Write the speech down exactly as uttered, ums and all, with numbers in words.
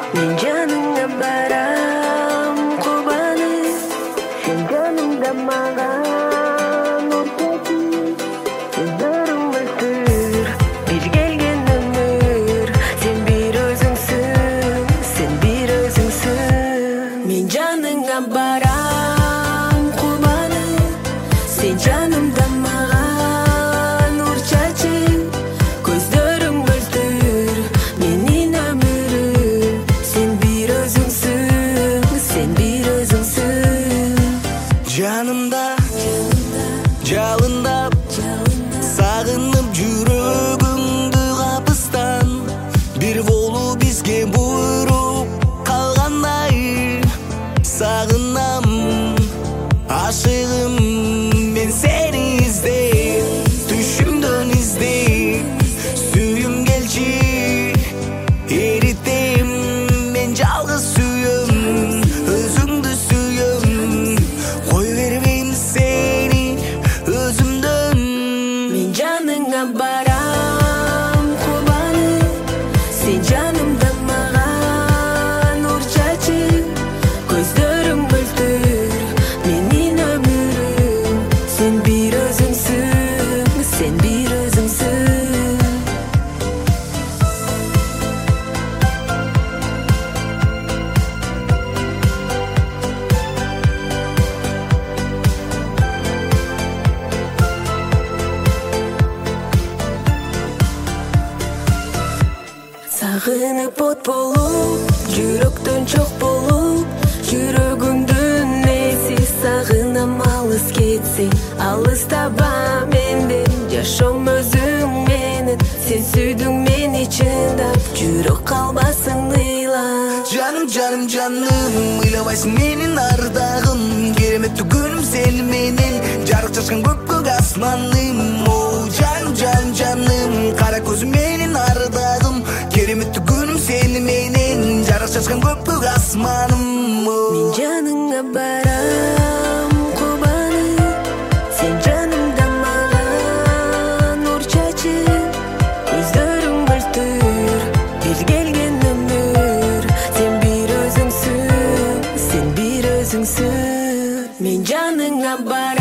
Мен жаныңа барам кубанып, сен жанымда маған ортасың. Көздөрүң мөлтүр, бир келген өмүр, сен бир өзүңсүң, сен бир өзүңсүң. Мен жаныңа барам кубанып, сен жанымда маған нур чачып. Көздөрүң мөлтүр, менин өмүрүм, сен бир өзүңсүң, сен бир өзүңсүң. Жанымда жалындап сагынып жүрөгүңдү капыстан, бир болуу бизге буйруп калгандай. Сагынам ашыгым мен сени издеп, түшүмдөн издеп сүйүм келчи. Эритем мен жалгыз сүйөм, өзүңдү сүйөм, кой бербейм сени өзүмдөн. Мен жаныңа барам кубанып, сен жанымда маған нур чачып. Көздөрүң мөлтүр, менин өмүрүм, сен бир өзүңсүң, сен бир өзүңсүң. Сагынып от болуп, жүрөктөн чок болуп, жүрөгүмдүн эси. Сагынам алыс кетсең, алыстаба менден. Жашоом өзүң менен, сен сүйдүң мени чындап, жүрөк калбасын ыйлап. Жаным, жаным, жаным, ыйлабайсың менин ардагым. Кереметтүү күнүм сени менен, жарык чачкан көпкөк асманым. О, жаным, жаным, жаным, кара көзүм менин ардагым. Кереметтүү күнүм сени менен, жарык чачкан көпкөк асманым. Мен жаныңа барам кубанып, сен жанымда маған нур чачып. Көздөрүң мөлтүр, бир келген өмүр, сен бир өзүңсүң, сен бир өзүңсүң. Мен жаныңа барам